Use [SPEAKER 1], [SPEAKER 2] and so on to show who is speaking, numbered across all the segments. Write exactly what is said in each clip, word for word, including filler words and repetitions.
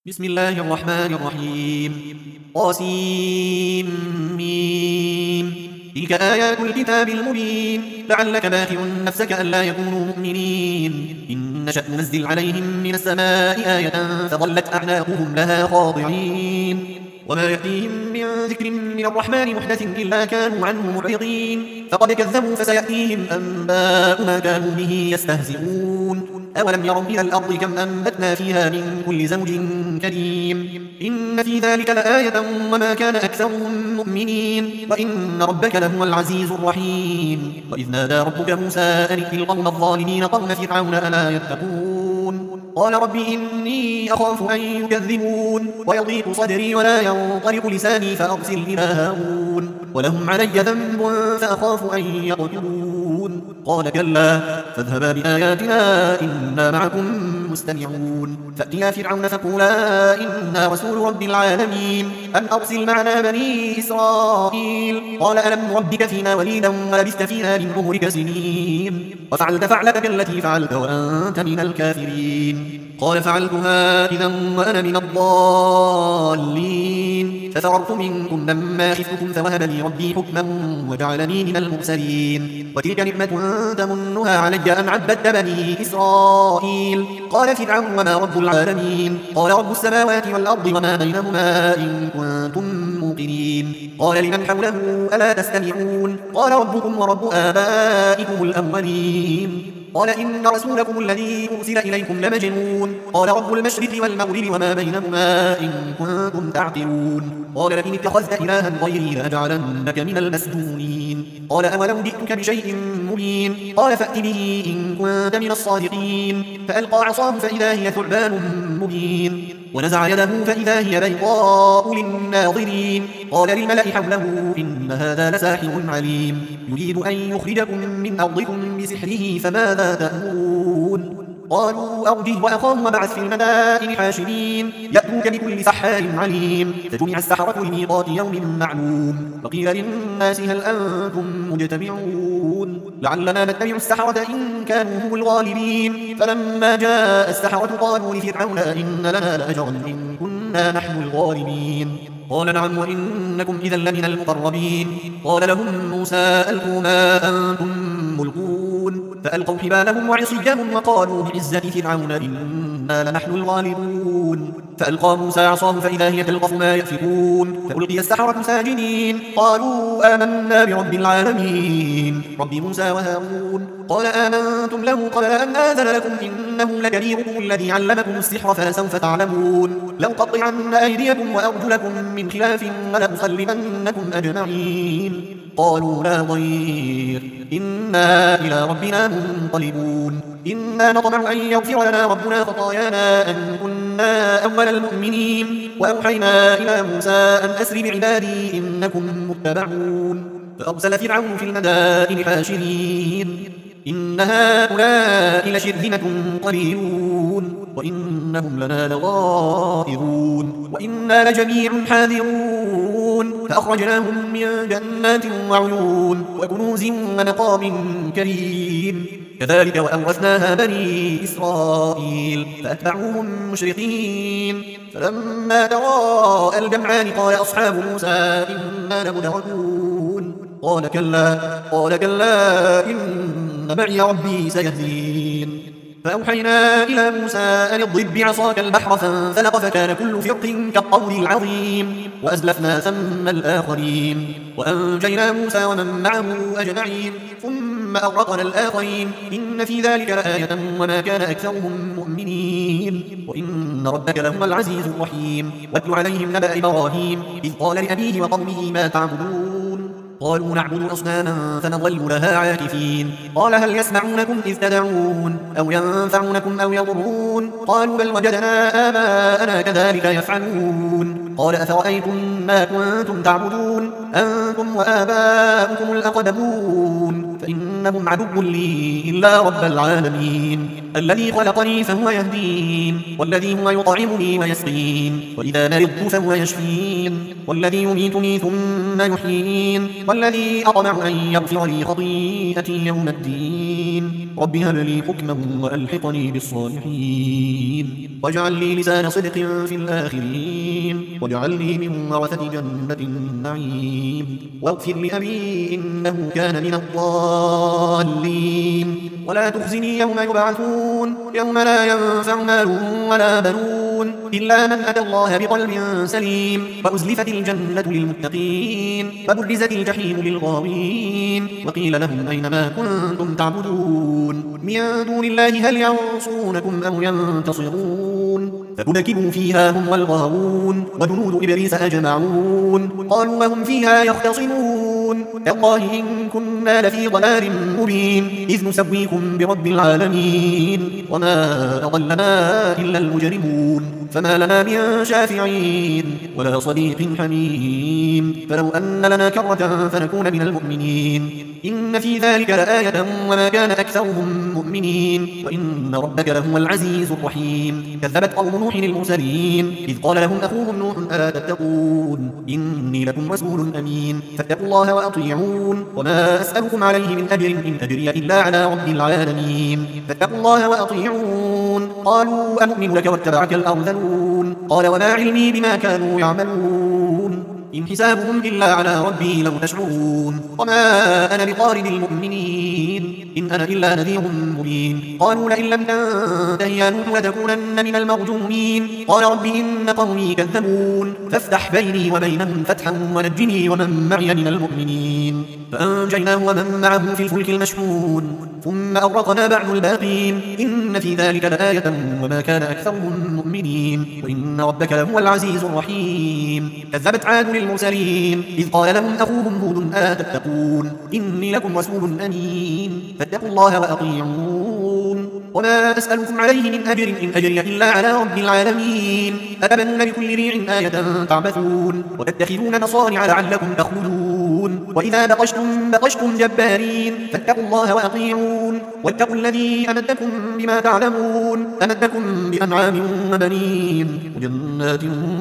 [SPEAKER 1] بسم الله الرحمن الرحيم طاسيم ميم تلك آيات الكتاب المبين لعلك باخع نفسك ألا يكونوا مؤمنين إن نشأ ننزل عليهم من السماء آية فظلت أعناقهم لها خاضعين وما يأتيهم من ذكر من الرحمن محدث إلا كانوا عنه معرضين فقد كذبوا فسيأتيهم أنباء ما كانوا به يستهزئون أولم يروا إلى الأرض كم أنبتنا فيها من كل زوج كريم إن في ذلك لآية وما كان أكثرهم مؤمنين وإن ربك لهو العزيز الرحيم وإذ نادى ربك موسى أن ائت القوم الظالمين قوم فرعون ألا يتقون قال رب إني أخاف أن يكذبون ويضيق صدري ولا ينطلق لساني فأرسل إلى هارون ولهم علي ذنب فأخاف أن يقتلون قال كلا فاذهبا بآياتنا إنا معكم مستمعون فأتيا فرعون فقولا إنا رسول رب العالمين أن أرسل معنا بني إسرائيل قال ألم نربك فينا وليدا ولبثت فينا من عمرك سنين وفعلت فعلتك التي فعلت وأنت من الكافرين قال فعلتها إذا وأنا من الضالين ففررت منكم لما خفتكم فوهب لي ربي حكما وجعلني من المرسلين وتلك نعمة تمنها علي أن عبدت بني إسرائيل قال فرعون وما رب العالمين قال رب السماوات والأرض وما بينهما إن كنتم موقنين قال لمن حوله ألا تستمعون قال ربكم ورب آبائكم الأولين قال إن رسولكم الذي أرسل إليكم لمجنون قال رب المشرق والمغرب وما بينهما إن كنتم تعقلون قال لئن اتخذت إلها غيري لأجعلنك من المسجونين قال أولو جئتك بشيء مبين قال فأت به إن كنت من الصادقين فألقى عصاه فإذا هي ثعبان مبين ونزع يده فإذا هي بيضاء للناظرين قال للملأ حوله إن هذا لساحر عليم يريد أن يخرجكم من أرضكم بسحره فماذا تأمرون قالوا أرجه وأخاه وبعث في المدائن حاشرين يأتوك بكل سحار عليم فجمع السحرة لميقات يوم معلوم وقيل للناس هل أنتم مجتمعون لعلنا نتبع السحرة إن كانوا هم الغالبين فلما جاء السحرة قالوا لفرعون إن لنا لأجرا إن كنا نحن الغالبين قال نعم وإنكم إذا لمن المقربين قال لهم موسى ألقوا ما أنتم ملقون فألقوا حبالهم وعصيهم وقالوا بعزة فرعون إنا لنحن الغالبون فألقى موسى عصاه فإذا هي تلقف ما يأفكون فألقي السحرة ساجدين قالوا آمنا برب العالمين رب موسى وهارون قال آمنتم له قبل أن آذن لكم إنه لكبيركم الذي علمكم السحر فلسوف تعلمون لأقطعن أيديكم وأرجلكم من خلاف ولأصلبنكم أجمعين قالوا لا ضير إنا إلى ربنا منقلبون إنا نطمع أن يغفر لنا ربنا خطايانا أن كنا أول المؤمنين وأوحينا إلى موسى أن أسر بعبادي إنكم متبعون فأرسل فرعون في المدائن حاشرين إن هؤلاء لشرذمة قليلون وإنهم لنا لغائظون وإنا لجميع حاذرون فأخرجناهم من جنات وعيون وكنوز ونقام كريم كذلك وأورثناها بني إسرائيل فأتبعوهم مشرقين فلما تراءى الجمعان قال أصحاب موسى إنا لمدركون قال كلا قال كلا إن معي ربي سيهدين فأوحينا إلى موسى أن اضرب بعصاك البحر فانفلق فكان كل فرق كالطود العظيم وأزلفنا ثم الآخرين وأنجينا موسى ومن معه أجمعين ثم أغرقنا الآخرين إن في ذلك لآية وما كان أكثرهم مؤمنين وإن ربك لهو العزيز الرحيم واتل عليهم نبأ إبراهيم إذ قال لأبيه وقومه ما تعبدون قالوا نعبد أصناما فنظل لها عاكفين قال هل يسمعونكم إذ تدعون أو ينفعونكم أو يضرون قالوا بل وجدنا آباءنا كذلك يفعلون قال أفرأيتم ما كنتم تعبدون أنتم وآباؤكم الأقدمون فإنهم عدو لي إلا رب العالمين الذي خلقني فهو يهدين والذي هو يطعمني ويسقين وإذا مرضت فهو يشفين والذي يميتني ثم يحيين والذي أطمع أن يغفر لي خطيئتي يوم الدين رب هب لي حكما وألحقني بالصالحين واجعل لي لسان صدق في الآخرين واجعلني من ورثة جنة النعيم واغفر لأبي إنه كان من الضالين ولا تخزني يوم يبعثون يوم لا ينفع مال ولا بنون إلا من أتى الله بقلب سليم وأزلفت الجنة للمتقين وبرزت الجحيم للغاوين وقيل لهم أين ما كنتم تعبدون من دون الله هل ينصرونكم أو ينتصرون فكبكبوا فيها هم والغاوون وجنود إبليس أجمعون قالوا وهم فيها يختصمون تالله إن كنا لفي ضلال مبين إذ نسويكم برب العالمين وما أضلنا إلا المجرمون فما لنا من شافعين ولا صديق حميم فلو أن لنا كرة فنكون من المؤمنين إن في ذلك لآية وما كان أكثرهم مؤمنين وإن ربك لهو العزيز الرحيم كذبت قوم نوح المرسلين إذ قال لهم أخوهم نوح ألا تتقون إني لكم رسول أمين فاتقوا الله وأطيعون وما أسألكم عليه من أجر إن أجري إلا على رب العالمين فاتقوا الله وأطيعون قالوا أنؤمن لك واتبعك الأرذلون قال وما علمي بما كانوا يعملون إن حسابهم إلا على ربي لو تشعرون وما أنا بطارد المؤمنين إن أنا إلا نذير مبين قالوا لئن لم تنته يا نوح لتكونن من المرجومين قال رب إن قومي كذبون فافتح بيني وبينهم فتحا ونجني ومن معي من المؤمنين فأنجيناه ومن معه في الفلك المشحون ثم أغرقنا بعد الباقين إن في ذلك لآية وما كان أكثرهم مؤمنين وإن ربك لهو العزيز الرحيم كذبت عاد للمرسلين إذ قال لهم أخوهم هود ألا تتقون إني لكم رسول أمين فاتقوا الله وأطيعون وما أسألكم عليه من أجر إن أجري إلا على رب العالمين أتبنون بكل ريع آية تعبثون وتتخذون مصانع لعلكم تخلدون وإذا بطشتم بطشتم جبارين فاتقوا الله وأطيعون واتقوا الذي أمدكم بما تعلمون أمدكم بأنعام وبنين وجنات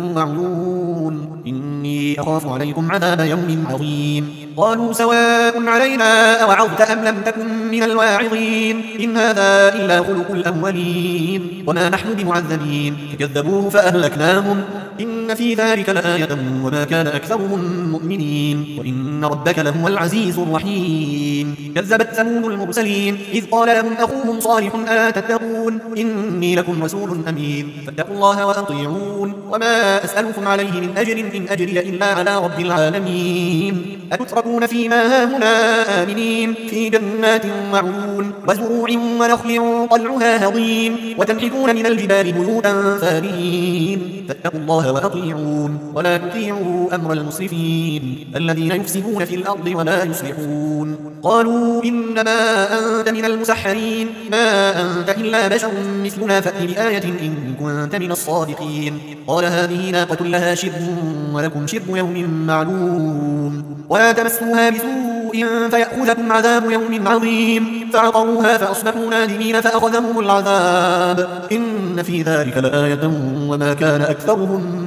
[SPEAKER 1] وعيون إني أخاف عليكم عذاب يوم عظيم قالوا سواء علينا أوعظت أم لم تكن من الواعظين إن هذا إلا خلق الأولين وما نحن بمعذبين فكذبوه فأهلكناهم إن في ذلك لآية وما كان أكثرهم مؤمنين وإن ربك لهو العزيز الرحيم كذبت ثمود المرسلين إذ قال لهم أخوهم صالح ألا تتقون إني لكم رسول أمين فاتقوا الله وأطيعون وما أسألكم عليه من أجر إن أجري إلا على رب العالمين أتتركون فيما هاهنا آمنين في جنات وعيون وزروع ونخل طلعها هضيم وتنحتون من الجبال بيوتا فارهين فاتقوا الله وأطيعون ولا تطيعوا أمر المسرفين الذين يفسدون في الأرض ولا يصلحون قالوا إنما أنت من المسحرين ما أنت إلا بشر مثلنا فأت بآية إن كنت من الصادقين قال هذه ناقة لها شرب ولكم شرب يوم معلوم ولا تمسوها بسوء فيأخذكم عذاب يوم عظيم فعقروها فأصبحوا نادمين فأخذهم العذاب إن في ذلك لآية وما كان أكثرهم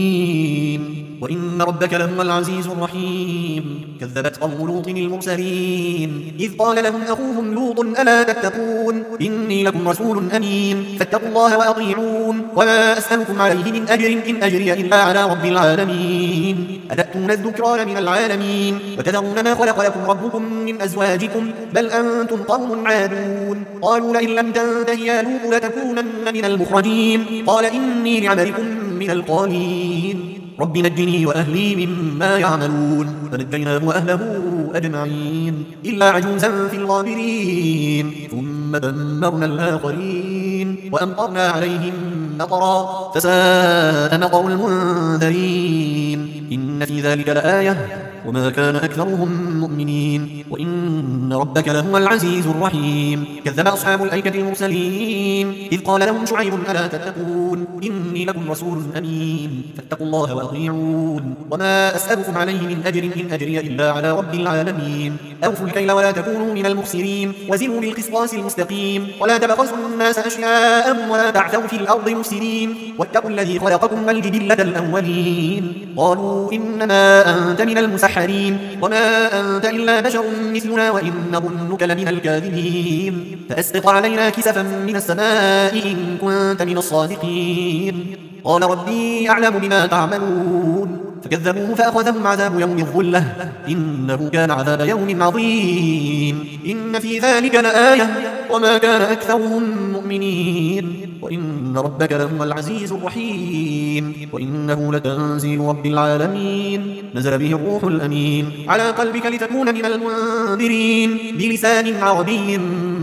[SPEAKER 1] مؤمنين وإن ربك لهو العزيز الرحيم كذبت قوم لوط المرسلين إذ قال لهم أخوهم لوط ألا تتقون إني لكم رسول أمين فاتقوا الله وأطيعون وما أسألكم عليه من أجر إن أجري إلا على رب العالمين أتأتون الذكران من العالمين وتذرون ما خلق لكم ربكم من أزواجكم بل أنتم قوم عادون قالوا لئن لم تنته يا لوط لتكونن من المخرجين قال إني لعملكم من القالين رب نجني وأهلي مما يعملون فنجيناه وأهله أجمعين إلا عجوزا في الغابرين ثم دمرنا الآخرين وأمطرنا عليهم مطرا فساء مطر المنذرين إن في ذلك لآية وما كان أكثرهم مؤمنين وإن ربك لهو العزيز الرحيم. كذب أصحاب الأيكة المرسلين إذ قال لهم شعيب ألا تتقون إني لكم رسول أمين فاتقوا الله وأطيعون وما أسألكم عليه من أجر إن أجري إلا على رب العالمين. أوفوا الكيل ولا تكونوا من المخسرين وزنوا بالقسطاس المستقيم ولا تبخسوا الناس أشياءهم ولا تعثوا في الأرض مفسدين واتقوا الذي خلقكم والجبلة الأولين. قالوا إنما أنت من المسحرين وما أنت إلا بشر مثلنا وإن نظنك لمن الكاذبين فأسقط علينا كسفا من السماء إن كنت من الصادقين. قال ربي أعلم بما تعملون فكذبوه فأخذهم عذاب يوم الظلة إنه كان عذاب يوم عظيم. إن في ذلك لآية وما كان أكثرهم مؤمنين وإن ربك لهو العزيز الرحيم. وإنه لتنزيل رب العالمين نزل به الروح الأمين على قلبك لتكون من المنذرين بلسان عربي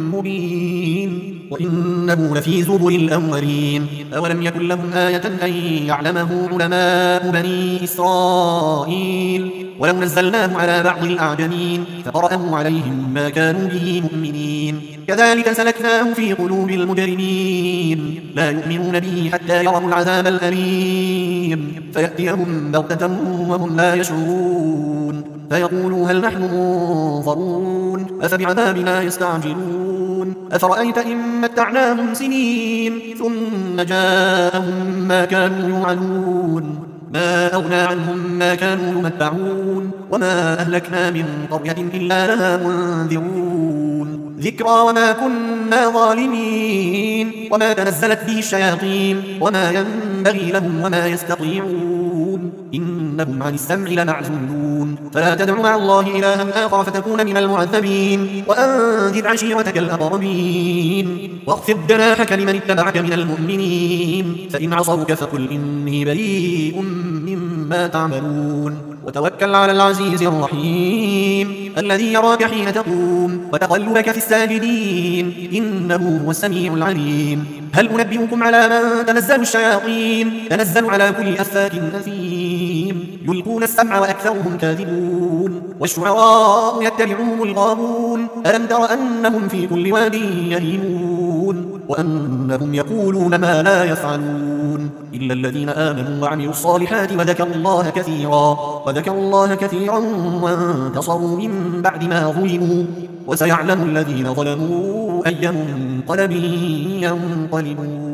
[SPEAKER 1] مبين وإنه لفي زبر الأولين. أولم يكن لهم آية أن يعلمه علماء بني إسرائيل ولو نزلناه على بعض الأعجمين فقرأه عليهم ما كانوا به مؤمنين كذلك سلكناه في قلوب المجرمين لا يؤمنون به حتى يروا العذاب الأليم فيأتيهم بغتة وهم لا يشعرون فيقولوا هل نحن منظرون أفبعذابنا يستعجلون أفرأيت إن متعناهم سنين ثم جاءهم ما كانوا يوعدون ما أغنى عنهم ما كانوا يمتعون وما أهلكنا من قرية إلا لها منذرون ذكرى وما كنا ظالمين وما تنزلت به الشياطين وما ينبغي لهم وما يستطيعون إنهم عن السمع لمعزولون فلا تدع مع الله إلها آخر فتكون من المعذبين وأنذر عشيرتك الأقربين واخفض جناحك لمن اتبعك من المؤمنين فإن عصوك فقل إني بريء مما تعملون وتوكل على العزيز الرحيم الذي يراك حين تقوم وتقلبك في الساجدين إنه هو السميع العليم. هل أنبئكم على من تنزل الشياطين تنزل على كل أفاك أثيم يلقون السمع وأكثرهم كاذبون والشعراء يتبعهم الغاوون ألم تر أنهم في كل واد يهيمون وأنهم يقولون ما لا يفعلون إلا الذين آمنوا وعملوا الصالحات وذكروا الله كثيرا وذكروا الله كثيرا وانتصروا من بعد ما ظلموا وسيعلم الذين ظلموا أي منقلب ينقلبون.